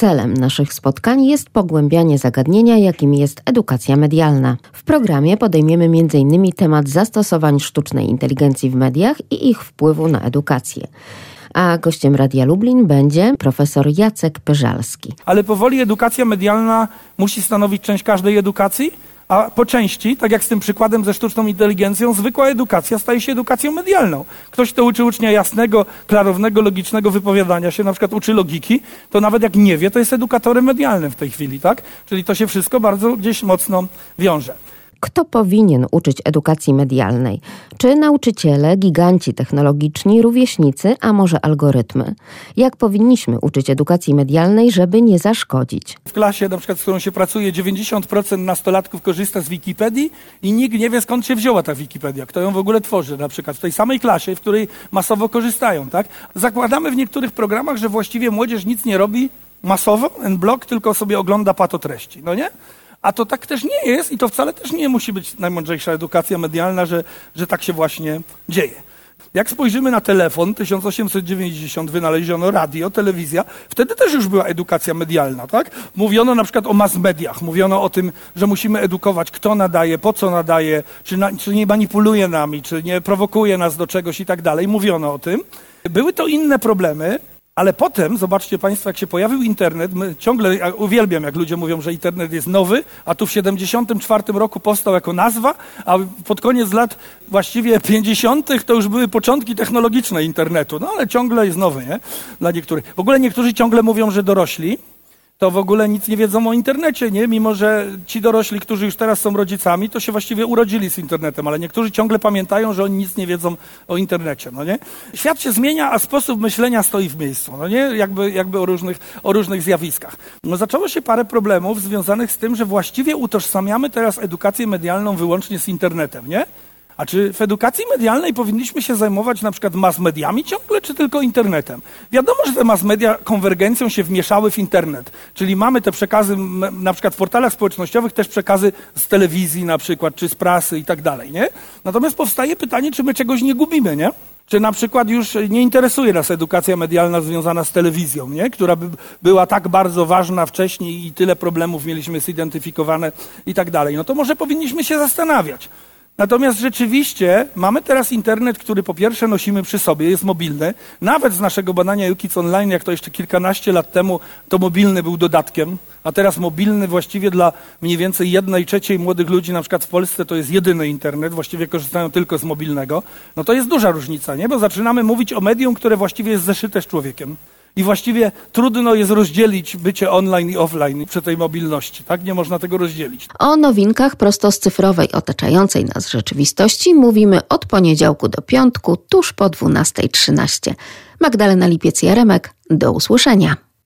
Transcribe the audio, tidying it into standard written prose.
Celem naszych spotkań jest pogłębianie zagadnienia, jakim jest edukacja medialna. W programie podejmiemy m.in. temat zastosowań sztucznej inteligencji w mediach i ich wpływu na edukację. A gościem Radia Lublin będzie profesor Jacek Pyżalski. Ale powoli edukacja medialna musi stanowić część każdej edukacji, a po części, tak jak z tym przykładem ze sztuczną inteligencją, zwykła edukacja staje się edukacją medialną. Ktoś, kto uczy ucznia jasnego, klarownego, logicznego wypowiadania się, na przykład uczy logiki, to nawet jak nie wie, to jest edukatorem medialnym w tej chwili, tak? Czyli to się wszystko bardzo gdzieś mocno wiąże. Kto powinien uczyć edukacji medialnej? Czy nauczyciele, giganci technologiczni, rówieśnicy, a może algorytmy? Jak powinniśmy uczyć edukacji medialnej, żeby nie zaszkodzić? W klasie, na przykład, z którą się pracuje, 90% nastolatków korzysta z Wikipedii i nikt nie wie, skąd się wzięła ta Wikipedia, kto ją w ogóle tworzy, na przykład w tej samej klasie, w której masowo korzystają, tak? Zakładamy w niektórych programach, że właściwie młodzież nic nie robi masowo, en bloc, tylko sobie ogląda patotreści, no nie? A to tak też nie jest i to wcale też nie musi być najmądrzejsza edukacja medialna, że tak się właśnie dzieje. Jak spojrzymy na telefon, 1890 wynaleziono radio, telewizja, wtedy też już była edukacja medialna, tak? Mówiono na przykład o mass mediach, mówiono o tym, że musimy edukować, kto nadaje, po co nadaje, czy nie manipuluje nami, czy nie prowokuje nas do czegoś i tak dalej. Mówiono o tym. Były to inne problemy. Ale potem, zobaczcie Państwo, jak się pojawił internet, my ciągle, ja uwielbiam, jak ludzie mówią, że internet jest nowy, a tu w 1974 roku powstał jako nazwa, a pod koniec lat właściwie 50. to już były początki technologiczne internetu. No ale ciągle jest nowy, nie? Dla niektórych. W ogóle niektórzy ciągle mówią, że dorośli to w ogóle nic nie wiedzą o internecie, nie? Mimo że ci dorośli, którzy już teraz są rodzicami, to się właściwie urodzili z internetem, ale niektórzy ciągle pamiętają, że oni nic nie wiedzą o internecie, no nie? Świat się zmienia, a sposób myślenia stoi w miejscu, no nie? Jakby o różnych zjawiskach. No zaczęło się parę problemów związanych z tym, że właściwie utożsamiamy teraz edukację medialną wyłącznie z internetem, nie? A czy w edukacji medialnej powinniśmy się zajmować na przykład mass mediami ciągle, czy tylko internetem? Wiadomo, że te mass media konwergencją się wmieszały w internet, czyli mamy te przekazy, na przykład w portalach społecznościowych też przekazy z telewizji na przykład, czy z prasy i tak dalej, nie? Natomiast powstaje pytanie, czy my czegoś nie gubimy, nie? Czy na przykład już nie interesuje nas edukacja medialna związana z telewizją, nie? Która by była tak bardzo ważna wcześniej i tyle problemów mieliśmy zidentyfikowane i tak dalej. No to może powinniśmy się zastanawiać. Natomiast rzeczywiście mamy teraz internet, który po pierwsze nosimy przy sobie, jest mobilny. Nawet z naszego badania YouKids Online, jak to jeszcze kilkanaście lat temu, to mobilny był dodatkiem, a teraz mobilny właściwie dla mniej więcej 1/3 młodych ludzi, na przykład w Polsce, to jest jedyny internet, właściwie korzystają tylko z mobilnego. No to jest duża różnica, nie? Bo zaczynamy mówić o medium, które właściwie jest zeszyte z człowiekiem. I właściwie trudno jest rozdzielić bycie online i offline przy tej mobilności, tak? Nie można tego rozdzielić. O nowinkach prosto z cyfrowej otaczającej nas rzeczywistości mówimy od poniedziałku do piątku, tuż po 12:13. Magdalena Lipiec-Jaremek, do usłyszenia.